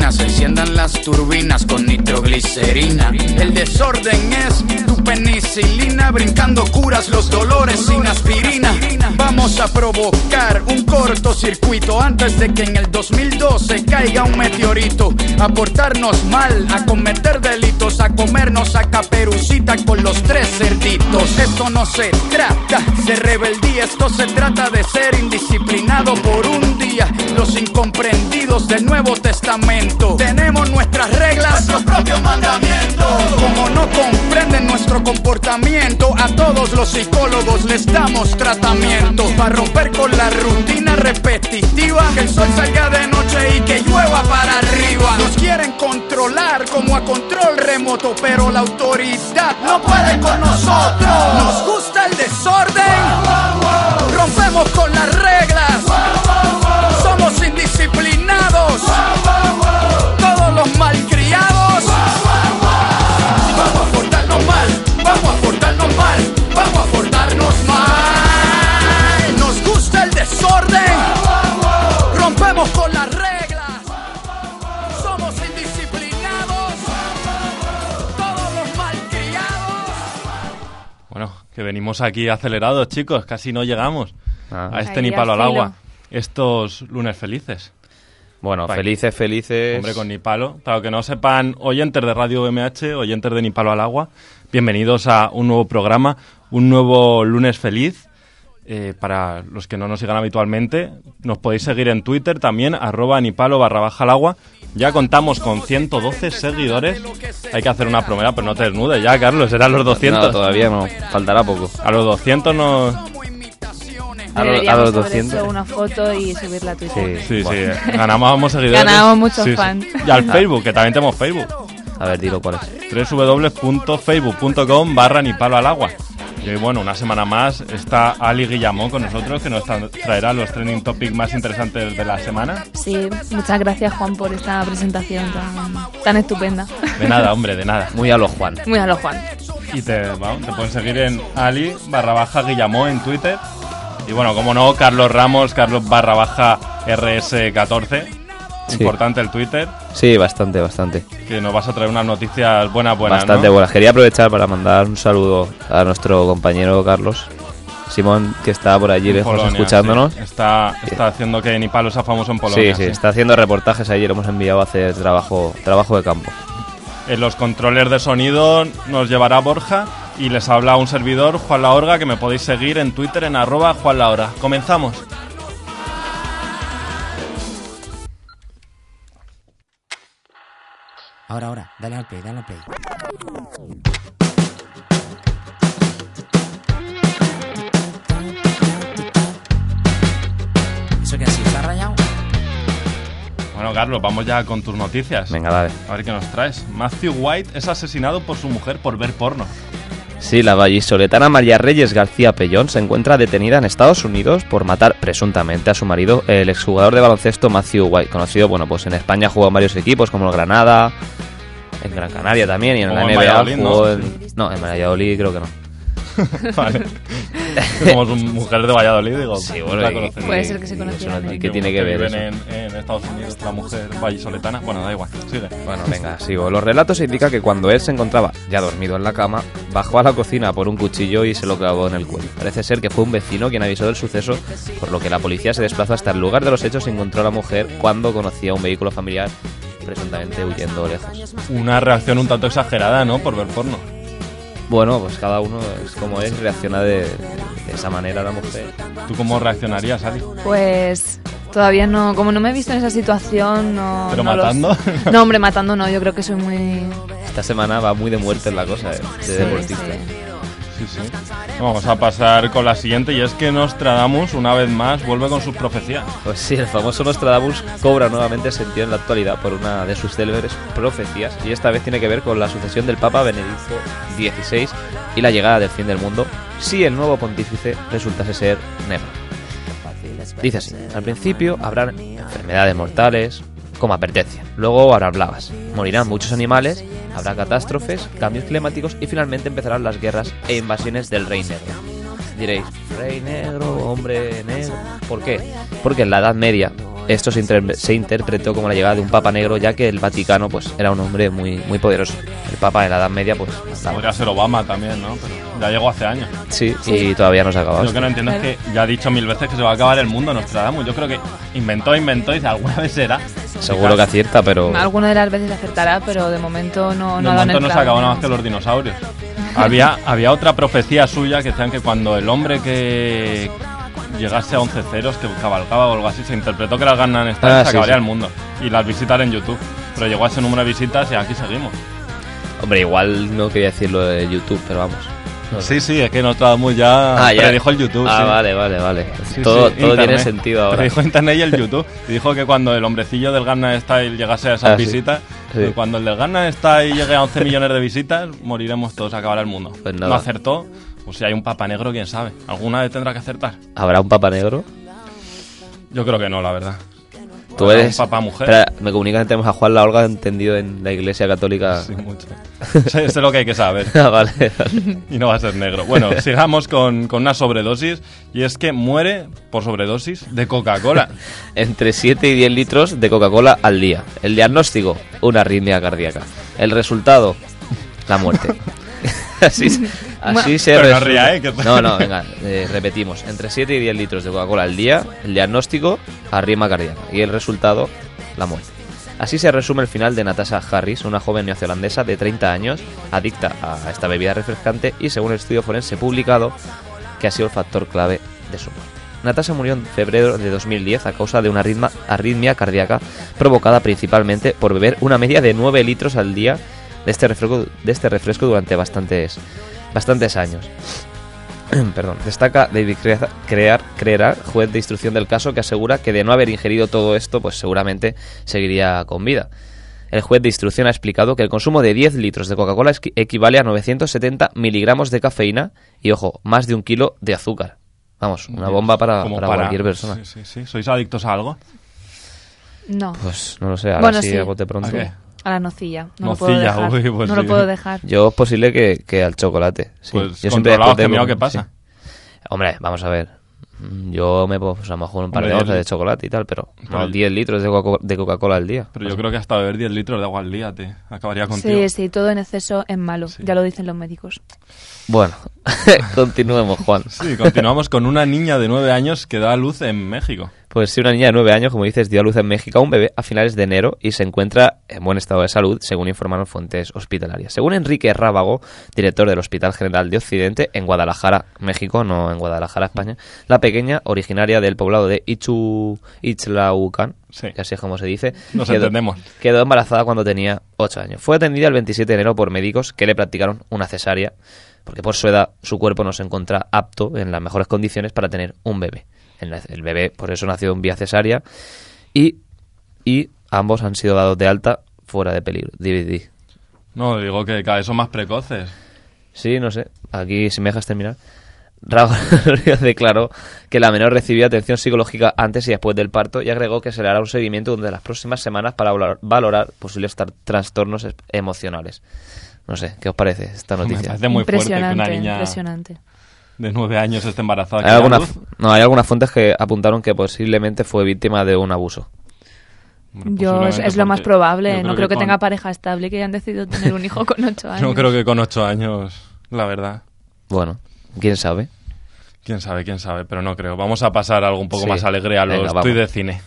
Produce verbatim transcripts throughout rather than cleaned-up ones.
gasolina, se enciendan las turbinas con nitroglicerina. El desorden es tu penicilina, brincando curas los dolores sin aspirina. Vamos a provocar un cortocircuito antes de que en el dos mil doce caiga un meteorito. A portarnos mal, a cometer delitos, a comernos a Caperucita con los tres cerditos. Esto no se trata de rebeldía, esto se trata de ser indisciplinado por un día. Los incomprendidos del Nuevo Testamento tenemos nuestras reglas, nuestros propios mandamientos. Como no comprenden nuestro comportamiento, a todos los psicólogos les damos tratamiento para romper con la rutina repetitiva, que el sol salga de noche y que llueva para arriba. Nos quieren controlar como a control remoto, pero la autoridad no puede con nosotros. Nos gusta el desorden, rompemos con las reglas, somos indisciplinados, todos los malcriados. Vamos a portarnos mal, vamos a portarnos mal, vamos a portarnos mal. Nos gusta el desorden, rompemos con las reglas, somos indisciplinados, todos los malcriados. Bueno, que venimos aquí acelerados, chicos, casi no llegamos Ah. a este Ahí ni palo al al agua. filo. Estos lunes felices. Bueno, Vale. felices, felices. Hombre, con Ni Palo. Para los que no sepan, oyentes de Radio M H, oyentes de Ni Palo al Agua, bienvenidos a un nuevo programa, un nuevo lunes feliz. Eh, para los que no nos sigan habitualmente, nos podéis seguir en Twitter también, arroba nipalo barra baja al agua. Ya contamos con ciento doce seguidores. Hay que hacer una promesa, pero no te desnudes ya, Carlos, eran los doscientos. No, todavía no, faltará poco. A los doscientos nos... A los- Deberíamos a los haber doscientos. hecho una foto y subirla a Twitter. Sí. Sí, Bueno. sí, ganábamos seguidores. Ganábamos muchos Sí, sí. fans. Y al Facebook, que también tenemos Facebook. A ver, dilo cuál es. doble u doble u doble u punto facebook punto com barra ni palo al agua. Y bueno, una semana más está Ali Guillamón con nosotros, que nos tra- traerá los trending topics más interesantes de la semana. Sí, muchas gracias, Juan, por esta presentación tan, tan estupenda. De nada, hombre, de nada. Muy a lo Juan. Muy a lo Juan. Y te, vamos, te pueden seguir en Ali barra baja Guillamón en Twitter. Y bueno, como no, Carlos Ramos, Carlos barra baja R S catorce. Sí. Importante el Twitter, Sí, bastante, bastante. que nos vas a traer unas noticias buenas, buenas, Bastante ¿no? buenas. Quería aprovechar para mandar un saludo a nuestro compañero Carlos Simón, que está por allí En lejos Polonia, escuchándonos. sí. Está, está haciendo que Ni Palo sea famoso en Polonia. Sí, sí, está haciendo reportajes allí, le hemos enviado a hacer trabajo, trabajo de campo. En los controles de sonido nos llevará Borja y les habla un servidor, Juan Lahorga, que me podéis seguir en Twitter en arroba Juan Lahorga. Comenzamos. Ahora, ahora, dale al play, dale al play. ¿Eso qué así? ¿Está rayado? Bueno, Carlos, vamos ya con tus noticias. Venga, dale. A ver qué nos traes. Matthew White es asesinado por su mujer por ver porno. Sí, la vallisoletana María Reyes García Pellón se encuentra detenida en Estados Unidos por matar presuntamente a su marido, el exjugador de baloncesto Matthew White, conocido, bueno, pues en España ha jugado en varios equipos como el Granada, en Gran Canaria también, y en Como la en N B A Valladolid, jugó ¿no? en... No, en Valladolid creo que no. Vale. Somos mujeres de Valladolid, digo. Sí, la bueno, y- conoceréis. Puede ser que se y conocieran, eso, ¿no? ¿y qué tiene que ver eso? viven en, en Estados Unidos la mujer vallisoletana. Bueno, da igual, sigue. Bueno, venga, sigo. Los relatos indican que cuando él se encontraba ya dormido en la cama, bajó a la cocina por un cuchillo y se lo clavó en el cuello. Parece ser que fue un vecino quien avisó del suceso, por lo que la policía se desplazó hasta el lugar de los hechos y encontró a la mujer cuando conocía un vehículo familiar, presuntamente huyendo lejos. Una reacción un tanto exagerada, ¿no? Por ver porno. Bueno, pues cada uno es como es, reacciona de, de esa manera la mujer. ¿Tú cómo reaccionarías, Ali? Pues todavía no, como no me he visto en esa situación, no. ¿Pero no lo matando? sé. No, hombre, matando no, yo creo que soy muy. Esta semana va muy de muerte en la cosa, eh, de Sí, deportista. sí. Sí, sí. Vamos a pasar con la siguiente, y es que Nostradamus, una vez más, vuelve con sus profecías. Pues sí, el famoso Nostradamus cobra nuevamente sentido en la actualidad por una de sus célebres profecías, y esta vez tiene que ver con la sucesión del Papa Benedicto dieciséis y la llegada del fin del mundo, si el nuevo pontífice resultase ser negro. Dice así: al principio habrá enfermedades mortales, como advertencia. Luego habrá plagas, morirán muchos animales, habrá catástrofes, cambios climáticos y finalmente empezarán las guerras e invasiones del Rey Negro. Diréis, Rey Negro, hombre negro. ¿Por qué? Porque en la Edad Media esto se, inter- se interpretó como la llegada de un papa negro, ya que el Vaticano pues era un hombre muy muy poderoso. El papa en la Edad Media pues mandaba. Podría ser Obama también, ¿no? Pero ya llegó hace años. Sí, y todavía no se ha acabado. Lo que no entiendo es que ya ha dicho mil veces que se va a acabar el mundo Nostradamus. Yo creo que inventó, inventó y dice, alguna vez será. Seguro que acierta, pero... Alguna de las veces acertará, pero de momento no, De no ha dado en momento el no se clavo. acabó nada más que los dinosaurios. había, había otra profecía suya que decían que cuando el hombre que llegase a once ceros, que cabalgaba o algo así, se interpretó que era el Gangnam Style, Ah, se sí, acabaría sí. el mundo. Y las visitas en YouTube. Pero llegó a ese número de visitas y aquí seguimos. Hombre, igual no quería decirlo de YouTube, pero vamos. No sé. Sí, sí, es que Nostradamus ya Ah, ya. predijo el YouTube. Ah, sí. vale, vale, vale. Sí, todo sí, todo tiene Internet. sentido ahora. Predijo Internet y el YouTube. Y dijo que cuando el hombrecillo del Gangnam Style llegase a esas Ah, sí. visitas, Sí. que cuando el del Gangnam Style llegue a once millones de visitas, moriremos todos, acabará el mundo. Pues nada. No acertó, pues si hay un papa negro, quién sabe. ¿Alguna vez tendrá que acertar? ¿Habrá un papa negro? Yo creo que no, la verdad. Tú Habrá eres... un papa mujer. Espera, me comunican que tenemos a Juan La Olga entendido en la Iglesia Católica. Sí, mucho. Sé, sé lo que hay que saber. Ah, vale, vale. Y no va a ser negro. Bueno, sigamos con, con una sobredosis. Y es que muere por sobredosis de Coca-Cola. Entre siete y diez litros de Coca-Cola al día. El diagnóstico, una arritmia cardíaca. El resultado, la muerte. así así se Pero no resume. ría, ¿eh? Que- No, no, venga, eh, repetimos. Entre siete y diez litros de Coca-Cola al día, el diagnóstico, arritmia cardíaca. Y el resultado, la muerte. Así se resume el final de Natasha Harris, una joven neozelandesa de treinta años, adicta a esta bebida refrescante y, según el estudio forense publicado, que ha sido el factor clave de su muerte. Natasha murió en febrero de dos mil diez a causa de una arritmia, arritmia cardíaca provocada principalmente por beber una media de nueve litros al día de este refresco, de este refresco durante bastantes, bastantes años. Perdón. Destaca David Crear, Crear, Crear, juez de instrucción del caso, que asegura que de no haber ingerido todo esto, pues seguramente seguiría con vida. El juez de instrucción ha explicado que el consumo de diez litros de Coca-Cola esqui- equivale a novecientos setenta miligramos de cafeína y, ojo, más de un kilo de azúcar. Vamos, una bomba para, Como para cualquier persona. Sí, sí, sí. ¿Sois adictos a algo? No, Pues no lo sé, ahora Bueno, sí, sí. a bote pronto. ¿A qué? a la nocilla. No lo puedo Nocilla, dejar. uy, pues no sí. lo puedo dejar. Yo es posible que, que al chocolate. Sí. Pues Yo siempre controlaos, después de- que mira qué pasa. sí. Hombre, vamos a ver. Mm, Yo me puedo, pues, a lo mejor un par Hombre, de onzas el- de chocolate y tal, pero Pero no, el- diez litros de Coca- de Coca-Cola al día. Pero yo creo que hasta beber diez litros de agua al día te acabaría contigo. Sí, sí, todo en exceso es malo. Sí. Ya lo dicen los médicos. Bueno, continuemos, Juan. Sí, continuamos con una niña de nueve años que da a luz en México. Pues sí, una niña de nueve años, como dices, dio a luz en México a un bebé a finales de enero y se encuentra en buen estado de salud, según informaron fuentes hospitalarias. Según Enrique Rábago, director del Hospital General de Occidente, en Guadalajara, México, no en Guadalajara, España, la pequeña, originaria del poblado de Ichu, Ixtlaucan, Sí. que así es como se dice, Nos quedó, entendemos. quedó embarazada cuando tenía ocho años. Fue atendida el veintisiete de enero por médicos que le practicaron una cesárea, porque por su edad su cuerpo no se encuentra apto en las mejores condiciones para tener un bebé. El, el bebé por eso nació en vía cesárea y, y ambos han sido dados de alta fuera de peligro. D V D. No, digo que cada vez son más precoces. Sí, no sé. Aquí, si me dejas terminar. Raúl Ríos declaró que la menor recibía atención psicológica antes y después del parto y agregó que se le hará un seguimiento durante las próximas semanas para valorar, valorar posibles tar- trastornos es- emocionales. No sé, ¿qué os parece esta Me noticia? parece muy fuerte que impresionante, una niña impresionante. de nueve años esté embarazada. Hay, que da algunas, luz. no, hay algunas fuentes que apuntaron que posiblemente fue víctima de un abuso. Hombre, Yo es, posiblemente es lo más porque probable. yo No creo que, con- tenga pareja estable y que hayan decidido tener un hijo con ocho años. No creo que con ocho años, la verdad. Bueno, quién sabe. Quién sabe, quién sabe, pero no creo. Vamos a pasar algo un poco Sí. más alegre a los Venga, vamos. tuits de cine.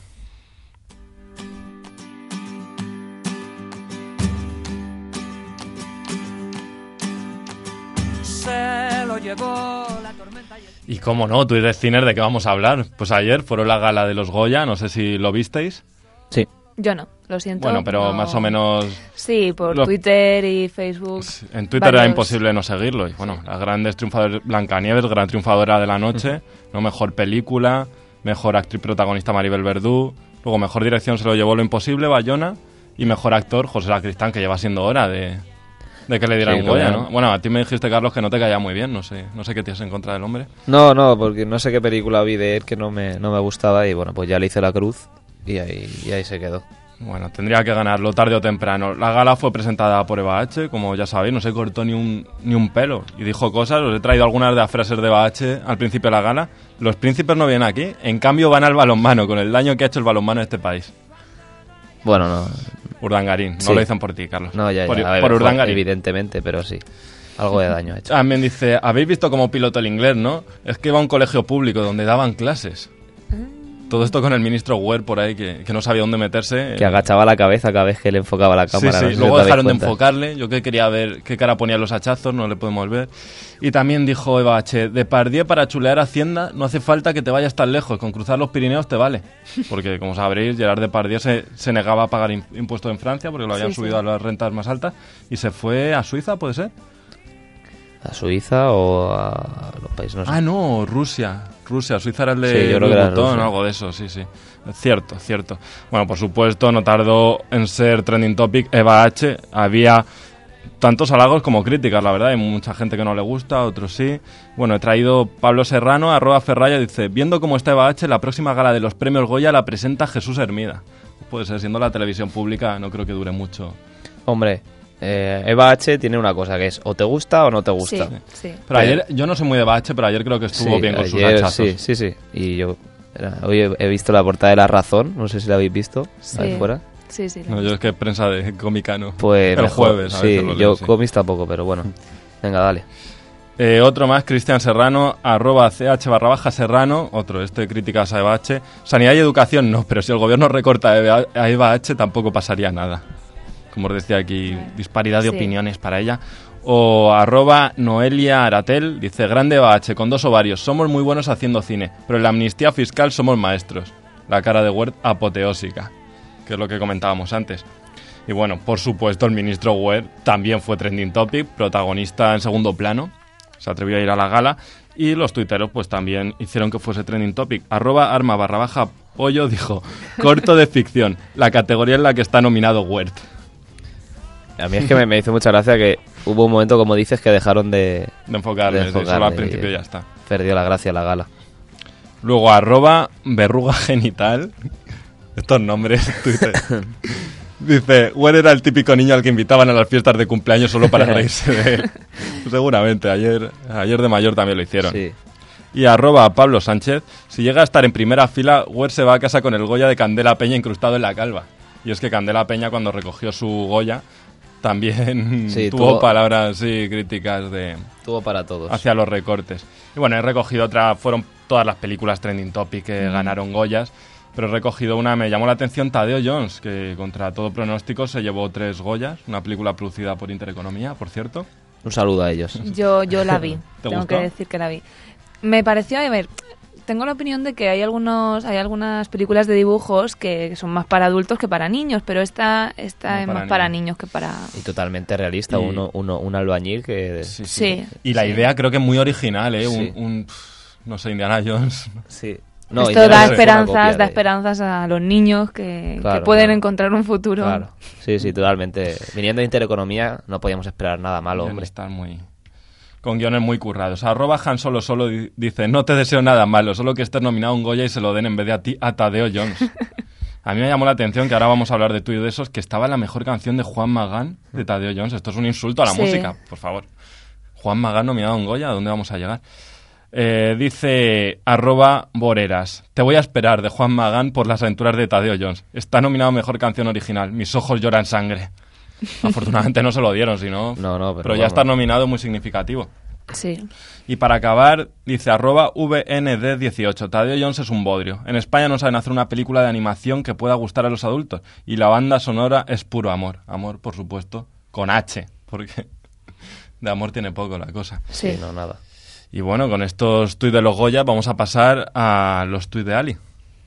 Se lo llevó la tormenta y el... Y cómo no, tuits de cine, ¿de qué vamos a hablar? Pues ayer fueron la gala de los Goya, no sé si lo visteis. Sí. Yo no, lo siento. Bueno, pero no. más o menos Sí, por Lo- Twitter y Facebook. en Twitter era varios- imposible no seguirlo. Y bueno, las grandes triunfadoras, Blancanieves, gran triunfadora de la noche, no mejor película, mejor actriz protagonista Maribel Verdú, luego mejor dirección se lo llevó Lo Imposible, Bayona, y mejor actor José Sacristán, que lleva siendo hora de, de que le dieran Sí, un Goya, claro. ¿no? Bueno, a ti me dijiste, Carlos, que no te caía muy bien, no sé, no sé qué tienes en contra del hombre. No, no, porque no sé qué película vi de él que no me, no me gustaba y bueno, pues ya le hice la cruz y ahí, y ahí se quedó. Bueno, tendría que ganarlo tarde o temprano. La gala fue presentada por Eva H, como ya sabéis, no se cortó ni un, ni un pelo. Y dijo cosas, os he traído algunas de las frases de Eva H al principio de la gala. Los príncipes no vienen aquí, en cambio van al balonmano, con el daño que ha hecho el balonmano en este país. Bueno, no... Urdangarín, no Sí. lo dicen por ti, Carlos. No, ya, ya. Por, a ver, por Urdangarín. Evidentemente, pero sí. Algo de daño ha hecho. También dice, habéis visto cómo piloto el inglés, ¿no? Es que iba a un colegio público donde daban clases. Todo esto con el ministro Wert por ahí, que, que no sabía dónde meterse. Que agachaba la cabeza cada vez que le enfocaba la cámara. Sí, sí. no sé si Luego te dejaron de das cuenta. enfocarle. Yo que quería ver qué cara ponía los hachazos, no le podemos ver. Y también dijo Eva H, Depardieu para chulear Hacienda no hace falta que te vayas tan lejos. Con cruzar los Pirineos te vale. Porque, como sabréis, Gerard Depardieu se, se negaba a pagar im- impuestos en Francia porque lo habían Sí, subido sí. a las rentas más altas. Y se fue a Suiza, ¿puede ser? ¿A Suiza o a los países? No sé. Ah, no, Rusia. Rusia, Suiza era el de Sí, yo creo que era Louis Vuitton, Rusia. algo de eso, sí, sí. Cierto, cierto. Bueno, por supuesto, no tardó en ser trending topic Eva H. Había tantos halagos como críticas, la verdad. Hay mucha gente que no le gusta, otros sí. Bueno, he traído Pablo Serrano, arroba Ferraya, dice, viendo cómo está Eva H, la próxima gala de los premios Goya la presenta Jesús Hermida. Puede ser, siendo la televisión pública, no creo que dure mucho. Hombre, eh, Eva H tiene una cosa que es o te gusta o no te gusta. Sí, sí. Pero ayer, yo no soy muy de Eva H, pero ayer creo que estuvo Sí, bien con sus ayer, hachazos. Sí, sí, sí. Y yo era- hoy he, he visto la portada de La Razón, no sé si la habéis visto, Sí. ahí fuera. Sí, sí. No, yo es que prensa de cómica no. Pues el mejor, jueves, a sí, veces lo yo leo, sí. cómics tampoco, pero bueno. Venga, dale. Eh, otro más, Cristian Serrano, arroba ch barra baja Serrano, otro, este críticas a Eva H. Sanidad y educación no, pero si el gobierno recorta a Eva, a Eva H tampoco pasaría nada. Como os decía aquí, disparidad de Sí. opiniones para ella. O arroba Noelia Aratel, dice, grande Eva H, con dos ovarios, somos muy buenos haciendo cine, pero en la amnistía fiscal somos maestros. La cara de Wert apoteósica, que es lo que comentábamos antes. Y bueno, por supuesto, el ministro Wert también fue trending topic, protagonista en segundo plano. Se atrevió a ir a la gala y los tuiteros pues también hicieron que fuese trending topic. Arroba arma barra baja pollo dijo, corto de ficción, la categoría en la que está nominado Wert. A mí es que me, me hizo mucha gracia que hubo un momento, como dices, que dejaron de... De enfocarle, De sí, solo enfocarle al principio y- ya está. Perdió la gracia la gala. Luego arroba verruga genital. Estos nombres, Twitter. Dice, Wert era el típico niño al que invitaban a las fiestas de cumpleaños solo para reírse de él. Seguramente, ayer, ayer de mayor también lo hicieron. Sí. Y arroba Pablo Sánchez, si llega a estar en primera fila, Wert se va a casa con el Goya de Candela Peña incrustado en la calva. Y es que Candela Peña, cuando recogió su Goya, también Sí, tuvo, tuvo- palabras sí, críticas de Tuvo para todos. hacia los recortes. Y bueno, he recogido otra, fueron todas las películas trending topic que ganaron Goyas, pero he recogido una, me llamó la atención Tadeo Jones, que contra todo pronóstico se llevó tres Goyas, una película producida por Intereconomía, por cierto. Un saludo a ellos. Yo, yo la vi, ¿Te tengo gustó? que decir que la vi. Me pareció, a ver, tengo la opinión de que hay algunos hay algunas películas de dibujos que son más para adultos que para niños, pero esta, esta Más es para más para niños. niños que para... Y totalmente realista, Y- uno, uno, un albañil que... Sí, Sí. Y la sí. idea creo que es muy original, ¿eh? Sí. Un, un, pff, no sé, Indiana Jones. Sí. Esto Indiana da Jones fue una esperanzas, copia da de- esperanzas a los niños que, Claro, que pueden claro. encontrar un futuro. Claro. Sí, sí, totalmente. Viniendo de Intereconomía no podíamos esperar nada malo, hombre. Están muy... Con guiones muy currados. Arroba Han Solo Solo di- dice, no te deseo nada malo, solo que estés nominado a un Goya y se lo den en vez de a ti a Tadeo Jones. A mí me llamó la atención que ahora vamos a hablar de tú y de esos, que estaba la mejor canción de Juan Magán de Tadeo Jones. Esto es un insulto a la Sí. música, por favor. Juan Magán nominado a un Goya, ¿a dónde vamos a llegar? Eh, dice arroba Boreras, te voy a esperar de Juan Magán por las aventuras de Tadeo Jones. Está nominado a mejor canción original. Mis ojos lloran sangre. Afortunadamente no se lo dieron, sino... No, no, pero pero ya vamos. estar nominado es muy significativo. Sí. Y para acabar, dice arroba V N D dieciocho, Tadeo Jones es un bodrio. En España no saben hacer una película de animación que pueda gustar a los adultos. Y la banda sonora es puro amor. Amor, por supuesto, con H, porque de amor tiene poco la cosa. Sí. Sí, no, nada. Y bueno, con estos tuits de los Goya vamos a pasar a los tuits de Ali.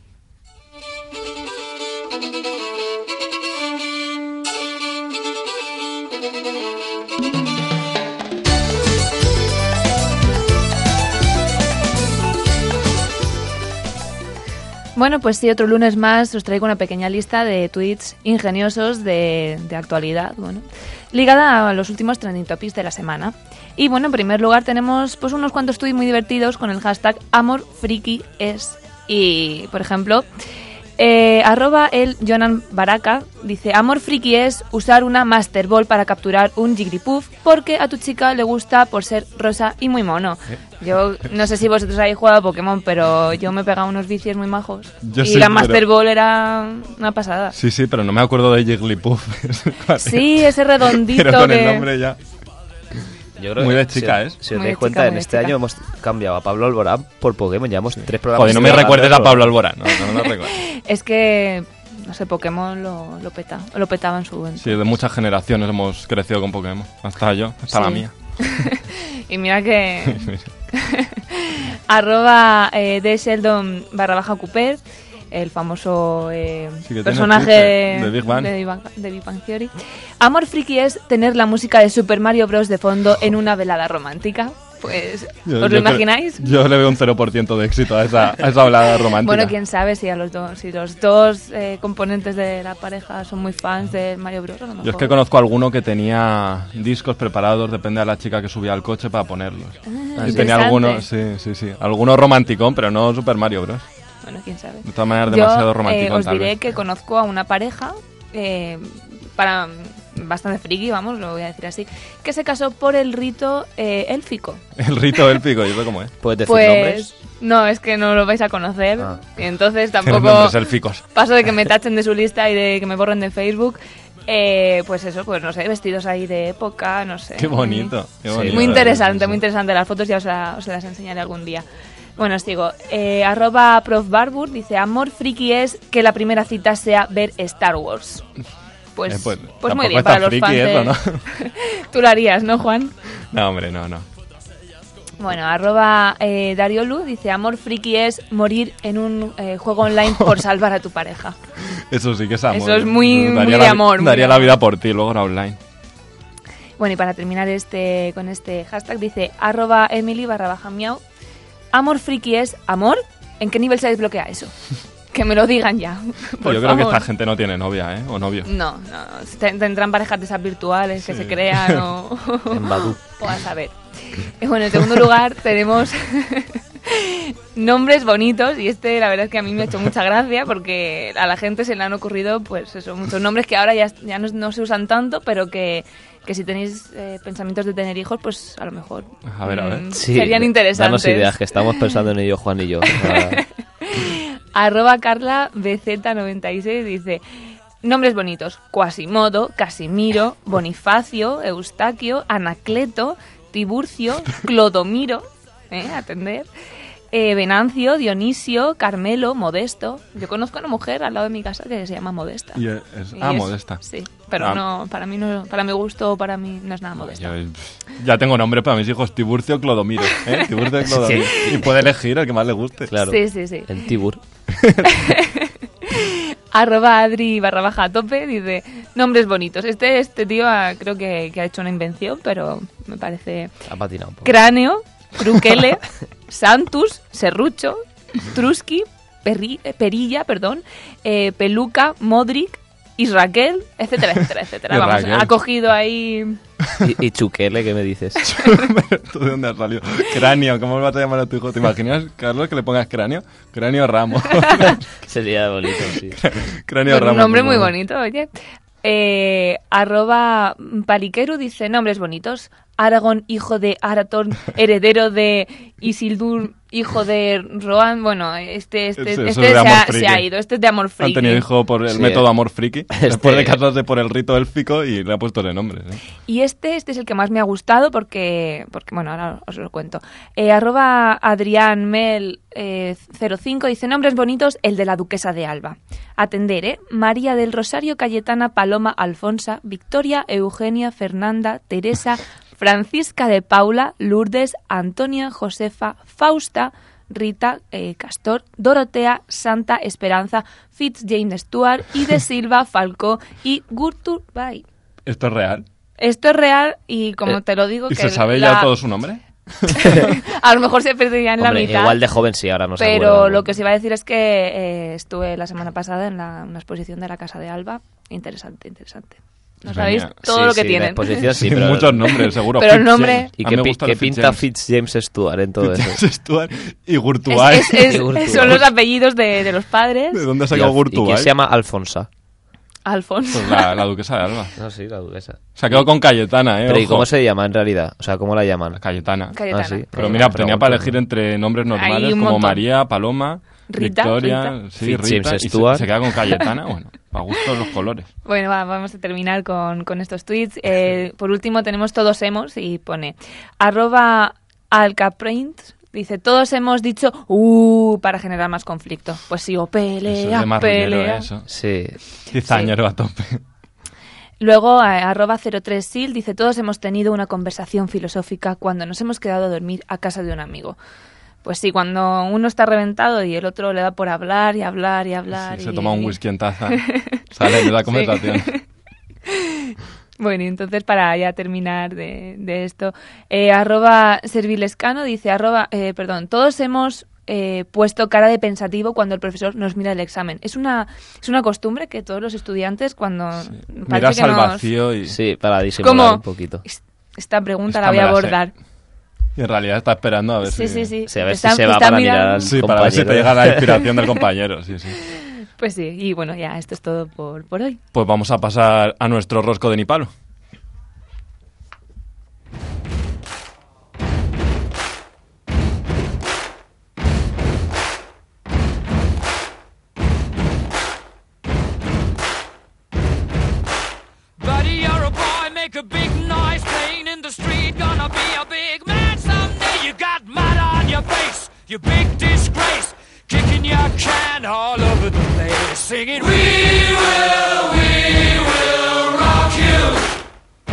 Bueno, pues sí, otro lunes más os traigo una pequeña lista de tweets ingeniosos de, de actualidad, bueno, ligada a los últimos trending topics de la semana. Y bueno, en primer lugar tenemos pues unos cuantos tweets muy divertidos con el hashtag AmorFrikies. Y, por ejemplo, Eh, arroba el Jonan Baraka dice: amor friki es usar una Master Ball para capturar un Jigglypuff porque a tu chica le gusta por ser rosa y muy mono. Yo no sé si vosotros habéis jugado a Pokémon, pero yo me he pegado unos vicios muy majos. Yo y sí, la Master pero... Ball era una pasada. Sí, sí, pero no me acuerdo de Jigglypuff. Sí, ese redondito pero con que... el nombre ya. Yo creo Muy que de chica, si, ¿es? Si os Muy dais de cuenta, chica, en muy de este chica. año hemos cambiado a Pablo Alborán por Pokémon. Llevamos tres programas. Joder, no me de recuerdes a Pablo Pablo Alborán. No, no me lo recuerdes. Es que, no sé, Pokémon lo, lo, peta, lo petaba en su momento. Sí, de muchas generaciones hemos crecido con Pokémon. Hasta yo, hasta Sí. la mía. Y mira que... arroba eh, de Sheldon barra baja Cooper, el famoso eh, Sí, que tiene personaje Twitter, de Big Bang. de Big Bang, de Big Bang Theory. Amor friki es tener la música de Super Mario Bros. De fondo en una velada romántica. Pues, Yo- ¿os yo lo imagináis? creo- Yo le veo un cero por ciento de éxito a esa, a esa hablada romántica. Bueno, quién sabe si a los dos, si los dos eh, componentes de la pareja son muy fans de Mario Bros. A lo Yo es mejor. que conozco a alguno que tenía discos preparados, depende de la chica que subía al coche para ponerlos. Ah, y interesante. tenía algunos, sí, sí, sí. Algunos romanticón, pero no Super Mario Bros. Bueno, quién sabe. De todas maneras, Yo demasiado eh, romanticón, os tal diré vez. que conozco a una pareja, eh, para bastante friki, vamos, lo voy a decir así, que se casó por el rito eh, élfico. El rito élfico, ¿y eso cómo es? ¿Puedes decir Pues nombres? no, es que no lo vais a conocer, Ah. y entonces Tienen tampoco nombres élficos. paso de que me tachen de su lista y de que me borren de Facebook. Eh, pues eso, pues no sé, vestidos ahí de época, no sé. Qué bonito. Qué Sí, bonito. Muy Sí, interesante, sí. muy interesante. Las fotos ya os, la- os las enseñaré algún día. Bueno, os digo, eh, arroba Prof Barbur dice: amor friki es que la primera cita sea ver Star Wars. Pues, Eh, pues, pues muy tampoco bien, es para tan los friki fans de... eso, ¿no? Tú lo harías, ¿no, Juan? No, hombre, no, no. Bueno, arroba eh, Dariolu dice: amor friki es morir en un eh, juego online por salvar a tu pareja. Eso sí que es amor. Eso es muy- muy de la, amor, muy Daría de la amor. vida por ti, luego era online. Bueno, y para terminar este con este hashtag dice arroba Emily barra baja miau: amor friki es amor. ¿En qué nivel se desbloquea eso? Que me lo digan ya. Por Yo creo que favor. esta gente no tiene novia, ¿eh? O novio. No, no, ten- tendrán parejas de esas virtuales que Sí. se crean o, En Badoo. o a saber. Y bueno, en segundo lugar tenemos nombres bonitos, y este la verdad es que a mí me ha hecho mucha gracia porque a la gente se le han ocurrido pues eso, muchos nombres que ahora ya, ya no, no se usan tanto, pero que, que si tenéis eh, pensamientos de tener hijos, pues a lo mejor A ver, a ver. mm, Sí, serían interesantes. Danos ideas, que estamos pensando en ello, Juan y yo. Ah, Arroba Carla B Z noventa y seis dice: nombres bonitos: Quasimodo, Casimiro, Bonifacio, Eustaquio, Anacleto, Tiburcio, Clodomiro, ¿eh? Atender, eh, Venancio, Dionisio, Carmelo, Modesto. Yo conozco a una mujer al lado de mi casa que se llama Modesta. Y es, es- Y ah, es- modesta. Sí, pero Ah. no, para mí no, para mi gusto, para mí no es nada modesta. Yo, pff, ya tengo nombre para mis hijos: Tiburcio Clodomiro. ¿eh? Tiburcio Clodomiro. Sí. Y puede elegir el que más le guste. claro. Sí, sí, sí. El Tibur. Arroba Adri barra baja a tope dice: nombres bonitos. Este, este tío ha- creo que, que ha hecho una invención, pero me parece... Ha patinado un poco. Cráneo, Truquele, Santus, Serrucho, Truski, Perri- eh, Perilla, perdón, eh, Peluca, Modric, Israquel, etcétera, etcétera, etcétera. Vamos, Israquel. ha cogido ahí... Y, y Chuquele, ¿qué me dices? ¿Tú de dónde has salido? Cráneo, ¿cómo vas a llamar a tu hijo? ¿Te imaginas, Carlos, que le pongas cráneo? Cráneo Ramos. Sería bonito, sí. Cráneo Pues Ramos. un nombre por muy favor. bonito, oye. Eh, arroba Paliqueru dice: nombres bonitos. Aragón, hijo de Araton, heredero de Isildur, hijo de Rohan. Bueno, este, este, Eso- eso este es de se, amor ha, friki. se ha ido. Este es de amor Han friki. tenido hijo por el Sí. método amor friki. Después de Este- casarse por el rito élfico y le ha puesto de nombre. ¿eh? Y este, este es el que más me ha gustado porque, porque bueno, ahora os lo cuento. Eh, arroba Adrián Mel eh, cero cinco dice: nombres bonitos, el de la duquesa de Alba. Atender, ¿eh? María del Rosario, Cayetana, Paloma, Alfonsa, Victoria, Eugenia, Fernanda, Teresa, Francisca de Paula, Lourdes, Antonia, Josefa, Fausta, Rita, eh, Castor, Dorotea, Santa, Esperanza, Fitzjames Stuart, y de Silva, Falcó y Gurturbay. ¿Esto es real? Esto es real y como Eh, te lo digo... ¿Y que se sabe la- ya todo su nombre? A lo mejor se perdería en Hombre, la mitad. igual de joven sí, ahora no se Pero acuerda, ¿no? lo que os iba a decir es que eh, estuve la semana pasada en la, una exposición de la Casa de Alba. Interesante, interesante. No Venga. sabéis todo Sí, lo que sí, la tienen. exposición sí, Sí, pero... muchos nombres, seguro. Pero el Fitz nombre- James. ¿Y A qué, mí me pi- gusta qué el Fitz pinta James. Fitzjames Stewart en todo eso? James Stewart y Es- Gurtubay. es- es- Y Gurtubay. son los apellidos de, de los padres. ¿De dónde ha Y, sacado Al- y Gurtubay? que se llama Alfonsa. Alfonso. Pues la, la duquesa de Alba. No, sí, la duquesa. Se ha quedado con Cayetana, ¿eh? Pero ¿y Ojo. cómo se llama en realidad? O sea, ¿cómo la llaman? Cayetana. Cayetana. Ah, sí. Pero Pero mira, me tenía pregunto, para elegir ¿no? entre nombres normales Hay un como montón. María, Paloma, Rita, Victoria, Rita. sí, Fitz Rita, James y se, Stewart. se queda con Cayetana. Bueno, para gustos los colores. Bueno, va, vamos a terminar con, con estos tweets. Eh, por último tenemos todos hemos y pone arroba alcaprint. Dice, todos hemos dicho uh para generar más conflicto. Pues sigo, Eso pelea, es de marrullero, pelea. eso. Sí. Cizañero a tope. Luego, eh, arroba cero tres sil dice, todos hemos tenido una conversación filosófica cuando nos hemos quedado a dormir a casa de un amigo. Pues sí, cuando uno está reventado y el otro le da por hablar y hablar y hablar. Sí, y... se toma un whisky en taza. Sale de la conversación. Bueno, y entonces para ya terminar de, de esto, eh, arroba servilescano dice, arroba, eh, perdón, todos hemos eh, puesto cara de pensativo cuando el profesor nos mira el examen. Es una es una costumbre que todos los estudiantes cuando parece Miras que al nos- vacío y, Sí, para disimular ¿Cómo? un poquito. Esta pregunta Esta la voy me a la sé. abordar. y en realidad está esperando a ver Sí, si... sí, sí. Sí, a ver Está- si se va está para mirando- mirar al Sí, para ver si te compañero. llega la inspiración del compañero. Sí, sí. Pues sí, y bueno, ya esto es todo por, por hoy. Pues vamos a pasar a nuestro rosco de Nipalo. Buddy, you're a boy, make a big noise playing in the street. Gonna be a big man someday. You got mud on your face, you big disgrace. Kicking your can all over the place. Singing, we will, we will rock you.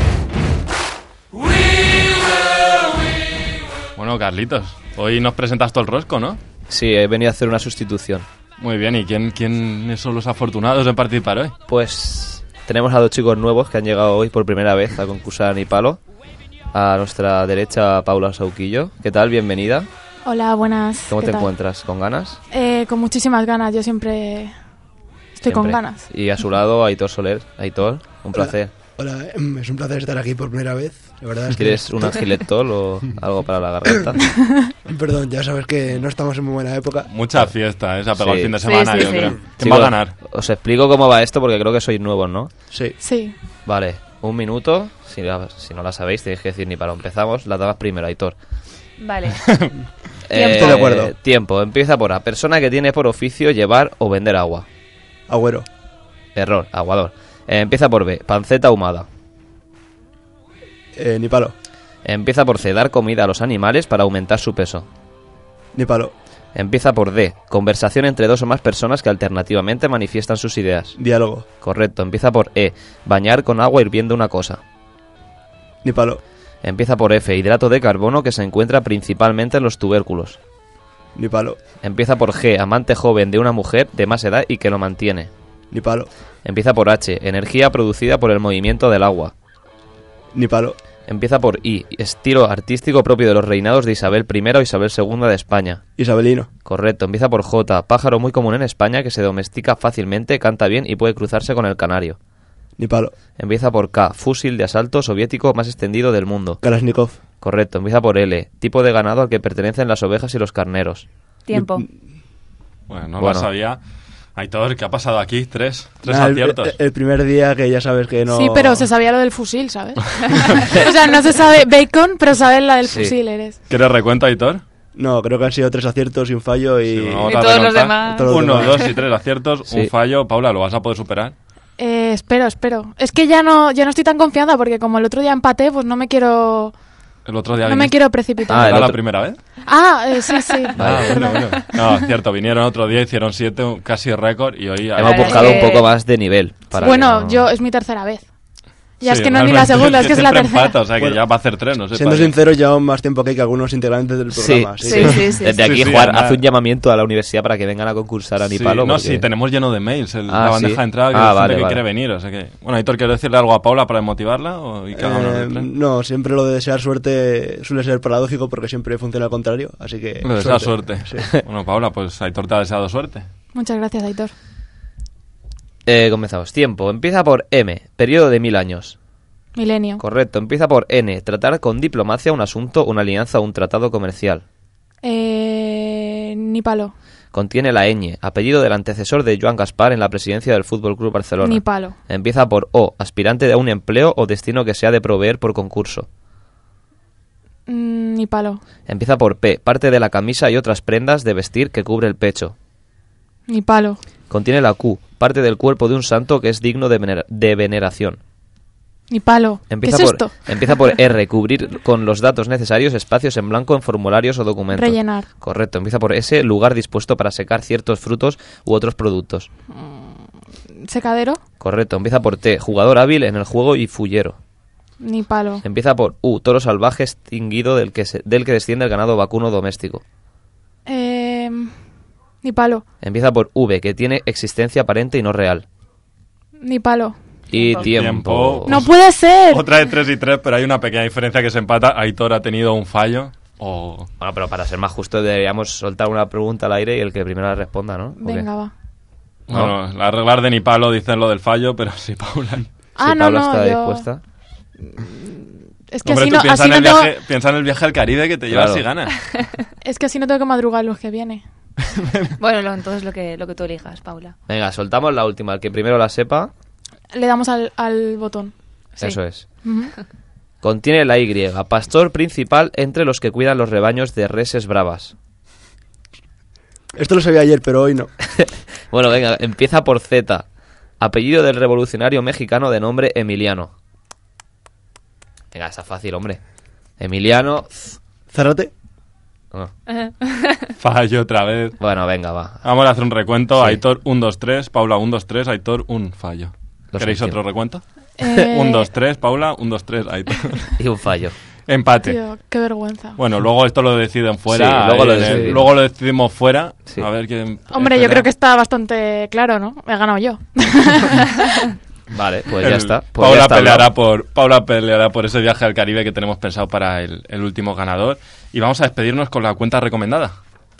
We will, we Bueno, Carlitos, hoy nos presentas todo el rosco, ¿no? Sí, he venido a hacer una sustitución. Muy bien, ¿y quién, quiénes son los afortunados en participar hoy? Pues tenemos a dos chicos nuevos que han llegado hoy por primera vez a concursar en Ipalo. A nuestra derecha, Paula Sauquillo. ¿Qué tal? Bienvenida. Hola, buenas. ¿Cómo ¿Qué te tal? encuentras? ¿Con ganas? Eh, con muchísimas ganas, yo siempre estoy con Siempre. ganas. Y a su lado, Aitor Soler. Aitor, un placer. Hola, em, es un placer estar aquí por primera vez. La verdad es que... ¿Quieres un angiletol o algo para la garganta? Perdón, ya sabes que no estamos en muy buena época. Mucha fiesta, ¿eh? Se ha pegado Sí. el fin de Sí, semana, sí, yo sí. creo. ¿Quién Chicos, va a ganar? Os explico cómo va esto porque creo que sois nuevos, ¿no? Sí. Sí. Vale, un minuto. Si, la- si no la sabéis, tenéis que decir ni para empezamos. Las damas primero, Aitor. Vale. Eh, Estoy de acuerdo. Tiempo. Empieza por A. Persona que tiene por oficio llevar o vender agua. Agüero. Error, aguador. Eh, empieza por B. Panceta ahumada. Eh, ni palo. Empieza por C. Dar comida a los animales para aumentar su peso. Ni palo. Empieza por D. Conversación entre dos o más personas que alternativamente manifiestan sus ideas. Diálogo. Correcto. Empieza por E. Bañar con agua hirviendo una cosa. Ni palo. Empieza por F. Hidrato de carbono que se encuentra principalmente en los tubérculos. Ni palo. Empieza por G. Amante joven de una mujer de más edad y que lo mantiene. Ni palo. Empieza por H. Energía producida por el movimiento del agua. Ni palo. Empieza por I. Estilo artístico propio de los reinados de Isabel primera o Isabel segunda de España. Isabelino. Correcto. Empieza por J. Pájaro muy común en España que se domestica fácilmente, canta bien y puede cruzarse con el canario. Ni palo. Empieza por K. Fusil de asalto soviético más extendido del mundo. Kalashnikov. Correcto. Empieza por L. Tipo de ganado al que pertenecen las ovejas y los carneros. Tiempo. Bueno, no Bueno. lo sabía. Aitor, ¿qué ha pasado aquí? Tres, tres Ah, el, aciertos. el- el primer día que ya sabes que no... Sí, pero se sabía lo del fusil, ¿sabes? O sea, no se sabe bacon, pero sabes la del Sí. fusil, eres. ¿Quieres recuento, Aitor? No, creo que han sido tres aciertos y un fallo y... Sí, bueno, vamos Y a todos los recontar. demás. Todos los Uno, demás. dos y tres aciertos, Sí. un fallo. Paula, ¿lo vas a poder superar? Eh, espero, espero. Es que ya no, ya no estoy tan confiada porque como el otro día empaté, pues no me quiero, El otro día no me viniste. quiero precipitar. Ah, ¿Era el la otro- primera vez? Ah, eh, sí, sí. Ah, perdón. bueno, bueno. No, cierto, vinieron otro día, hicieron siete, un- casi récord, y hoy... Hemos Vale. buscado un Eh, poco más de nivel. Para Bueno, que no- yo es mi tercera vez. Ya Sí, es que no es ni la realmente, segunda, es que es la siempre tercera. empata, o sea que Bueno, ya va a hacer tres, no sé. Siendo para- sinceros, llevamos más tiempo que, que algunos integrantes del Sí, programa. así Sí, que- sí, sí. Desde aquí, Sí, sí, Juan, anda. hace un llamamiento a la universidad para que vengan a concursar a Sí, Nipalo. no, porque- sí, tenemos lleno de mails el- Ah, la bandeja sí. de entrada que Ah, hay gente vale, que vale. quiere venir, o sea que... Bueno, Aitor, ¿quieres decirle algo a Paula para motivarla o y que haga uno Eh, de tres? no, siempre lo de desear suerte suele ser paradójico porque siempre funciona al contrario, así que... Le desea suerte. Bueno, Paula, pues Aitor te ha deseado suerte. Muchas gracias, Aitor. Eh, comenzamos. Tiempo. Empieza por M. Periodo de mil años. Milenio. Correcto. Empieza por N. Tratar con diplomacia un asunto, una alianza o un tratado comercial. Eh, ni palo. Contiene la ñ. Apellido del antecesor de Joan Gaspar en la presidencia del Fútbol Club Barcelona. Ni palo. Empieza por O. Aspirante de un empleo o destino que se ha de proveer por concurso. Mm, ni palo. Empieza por P. Parte de la camisa y otras prendas de vestir que cubre el pecho. Ni palo. Contiene la Q. Parte del cuerpo de un santo que es digno de, venera- de veneración. Ni palo. Empieza ¿Qué es por, esto? Empieza por R. Cubrir con los datos necesarios espacios en blanco en formularios o documentos. Rellenar. Correcto. Empieza por S. Lugar dispuesto para secar ciertos frutos u otros productos. Secadero. Correcto. Empieza por T. Jugador hábil en el juego y fullero. Ni palo. Empieza por U. Toro salvaje extinguido del que, se- del que desciende el ganado vacuno doméstico. Eh, ni palo. Empieza por V. Que tiene existencia aparente y no real. Ni palo. Y Tiempo. tiempo. ¡No puede ser! Otra de tres y tres, pero hay una pequeña diferencia que se empata. Aitor ha tenido un fallo. O... Bueno, pero para ser más justo deberíamos soltar una pregunta al aire y el que primero la responda, ¿no? ¿O qué? Venga, va. Bueno, la arreglar de ni palo dicen lo del fallo, pero sí, Paula. Ah, Si no, Paula no, está yo- dispuesta. Es que Hombre, así tú no, piensa, así en no el tengo, viaje, piensa en el viaje al Caribe que te llevas Claro. y ganas. es que así no tengo que madrugar el lunes que viene. Bueno, lo- entonces lo que, lo que tú elijas, Paula. Venga, soltamos la última. El que primero la sepa, Le damos al, al botón. Sí. eso es. Ujú. Contiene la Y. Pastor principal entre los que cuidan los rebaños de reses bravas. Esto lo sabía ayer, pero hoy no. Bueno, venga, empieza por Z. Apellido del revolucionario mexicano de nombre Emiliano. Venga, está fácil, hombre. Emiliano... Zárate. Oh. Fallo otra vez. Bueno, venga, va. Vamos a hacer un recuento. Sí. Aitor, uno, dos, tres. Paula, uno, dos, tres. Aitor, un fallo. Lo ¿Queréis sentimos. otro recuento? Eh, uno, dos, tres. Paula, uno, dos, tres. Aitor. Y un fallo. Empate. Tío, qué vergüenza. Bueno, luego esto lo deciden fuera. Sí, luego ahí lo en el- decidimos. luego lo decidimos fuera. Sí. A ver quién. Hombre, yo espera. creo que está bastante claro, ¿no? He ganado yo. Vale, pues El- ya está. Pues Paula ya está peleará hablado. por Paula peleará por ese viaje al Caribe que tenemos pensado para el, el último ganador. Y vamos a despedirnos con la cuenta recomendada.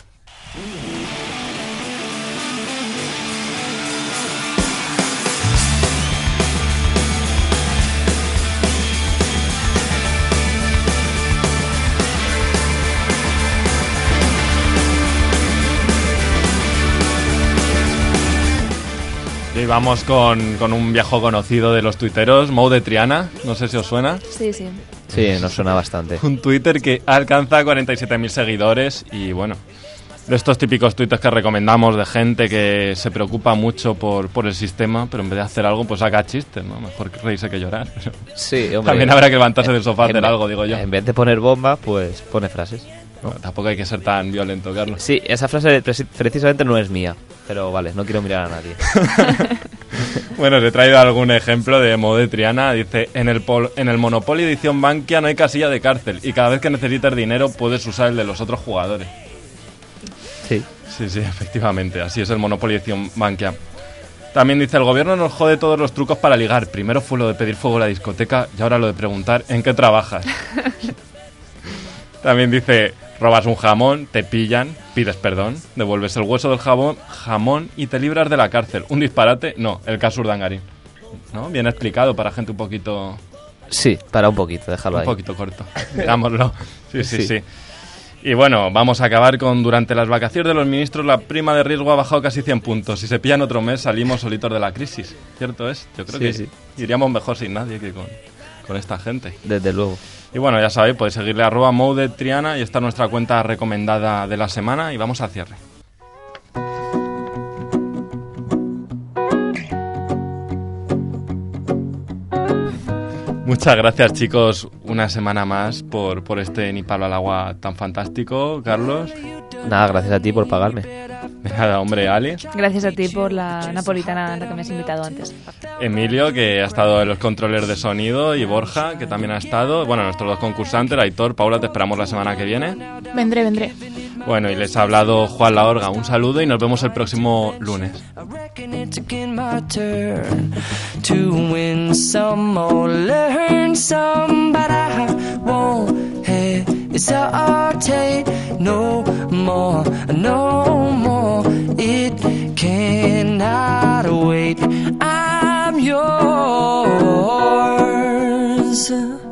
Y vamos con, con un viejo conocido de los tuiteros, Mou de Triana, no sé si os suena. Sí, sí. Sí, nos suena bastante. Un Twitter que alcanza cuarenta y siete mil seguidores y bueno, de estos típicos tuites que recomendamos de gente que se preocupa mucho por, por el sistema, pero en vez de hacer algo, pues saca chistes, ¿no? Mejor que reírse que llorar. Sí, hombre. También habrá que levantarse del sofá a En hacer ve- algo, digo yo. En vez de poner bombas, pues pone frases. Bueno, tampoco hay que ser tan violento, Carlos. Sí, esa frase preci- precisamente no es mía. Pero vale, no quiero mirar a nadie. Bueno, os he traído algún ejemplo de Mou de Triana. Dice, en el, pol- en el Monopoly edición Bankia no hay casilla de cárcel y cada vez que necesites dinero puedes usar el de los otros jugadores. Sí. Sí, sí, efectivamente, así es el Monopoly edición Bankia. También dice, el gobierno nos jode todos los trucos para ligar. Primero fue lo de pedir fuego en la discoteca y ahora lo de preguntar ¿en qué trabajas? También dice, robas un jamón, te pillan, pides perdón, devuelves el hueso del jamón, jamón y te libras de la cárcel. ¿Un disparate? No, el caso Urdangarín. ¿No? Bien explicado para gente un poquito, Sí, para un poquito, déjalo un ahí. poquito corto, digámoslo. Sí, sí, Sí. sí. Y bueno, vamos a acabar con, durante las vacaciones de los ministros, la prima de riesgo ha bajado casi cien puntos. Si se pillan otro mes, salimos solitos de la crisis. ¿Cierto es? Yo creo Sí, que sí. iríamos mejor sin nadie que con, con esta gente. Desde luego. Y bueno, ya sabéis, podéis seguirle a arroba Mou de Triana y está nuestra cuenta recomendada de la semana y vamos al cierre. Muchas gracias, chicos, una semana más por, por este Ni Palo al Agua tan fantástico. Carlos, Nada, gracias a ti por pagarme. de nada, hombre, Ali, Gracias a ti por la napolitana a la que me has invitado antes. Emilio, que ha estado en los controles de sonido, y Borja, que también ha estado. Bueno, nuestros dos concursantes, Aitor, Paula, te esperamos la semana que viene. Vendré, vendré. Bueno, y les ha hablado Juan Laorga. Un saludo y nos vemos el próximo lunes. I reckon it's again my turn to win some or learn some, but I won't hesitate no more, no more. It cannot wait. yours.